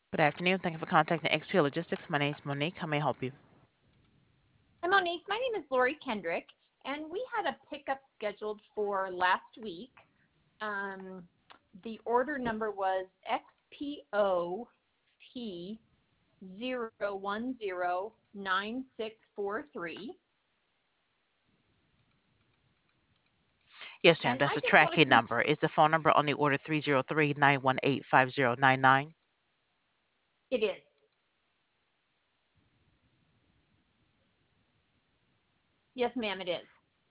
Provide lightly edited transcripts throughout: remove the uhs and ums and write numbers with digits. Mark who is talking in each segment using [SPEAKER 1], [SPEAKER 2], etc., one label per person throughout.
[SPEAKER 1] Good afternoon. Thank you for contacting XP Logistics. My name is Monique. How may I help you?
[SPEAKER 2] Hi, Monique. My name is Lori Kendrick, and we had a pickup scheduled for last week. Um, the order number was XPOT0109643.
[SPEAKER 1] Yes, ma'am.
[SPEAKER 2] And
[SPEAKER 1] That's
[SPEAKER 2] I
[SPEAKER 1] the
[SPEAKER 2] just want to
[SPEAKER 1] tracking number. Is the phone number on the order 303-918-5099?
[SPEAKER 2] it is. Yes, ma'am, it is.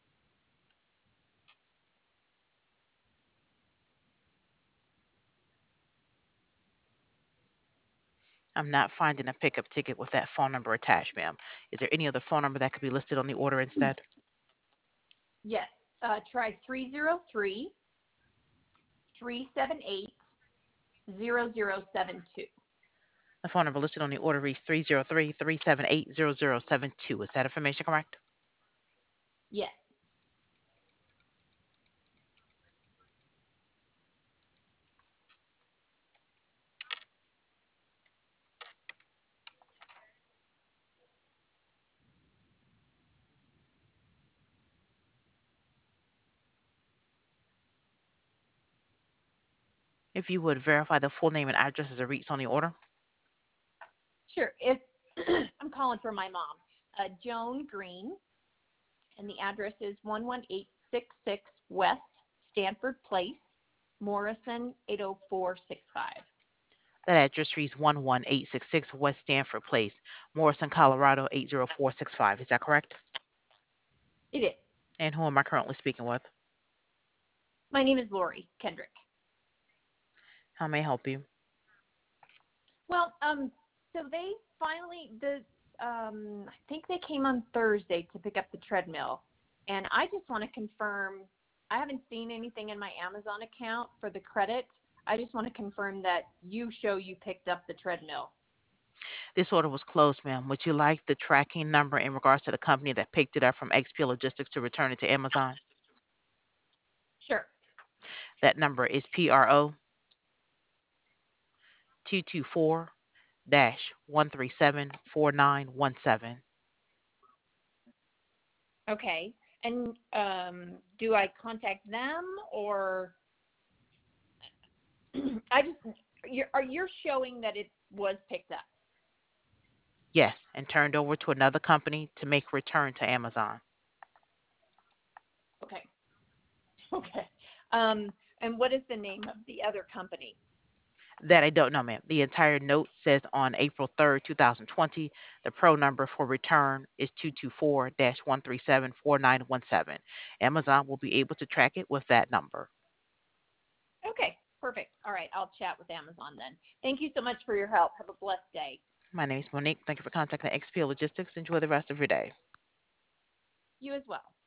[SPEAKER 1] I'm not finding a pickup ticket with that phone number attached, ma'am. Is there any other phone number that could be listed on the order instead?
[SPEAKER 2] Yes. Try 303-378-0072.
[SPEAKER 1] The phone number listed on the order reads 303-378-0072. Is that information correct?
[SPEAKER 2] Yes.
[SPEAKER 1] If you would verify the full name and address as it reads on the order.
[SPEAKER 2] Sure. I'm calling for my mom, Joan Green, and the address is 11866 West Stanford Place, Morrison 80465.
[SPEAKER 1] That address reads 11866 West Stanford Place, Morrison, Colorado 80465. Is that correct?
[SPEAKER 2] It is.
[SPEAKER 1] And who am I currently speaking with?
[SPEAKER 2] My name is Lori Kendrick.
[SPEAKER 1] How may I help you?
[SPEAKER 2] Well, so they finally I think they came on Thursday to pick up the treadmill, and I just want to confirm. I haven't seen anything in my Amazon account for the credit. I just want to confirm that you show you picked up the treadmill.
[SPEAKER 1] This order was closed, ma'am. Would you like the tracking number in regards to the company that picked it up from XP Logistics to return it to Amazon?
[SPEAKER 2] Sure.
[SPEAKER 1] That number is PRO 224-137-4917.
[SPEAKER 2] Okay. And do I contact them or I just you're showing that it was picked up?
[SPEAKER 1] Yes, and turned over to another company to make return to Amazon.
[SPEAKER 2] Okay. Okay. Um, and what is the name of the other company?
[SPEAKER 1] That I don't know, ma'am. The entire note says on April 3rd, 2020, the pro number for return is 224-137-4917. Amazon will be able to track it with that number.
[SPEAKER 2] Okay. Perfect. All right. I'll chat with Amazon then. Thank you so much for your help. Have a blessed day.
[SPEAKER 1] My name is Monique. Thank you for contacting XP Logistics. Enjoy the rest of your day.
[SPEAKER 2] You as well.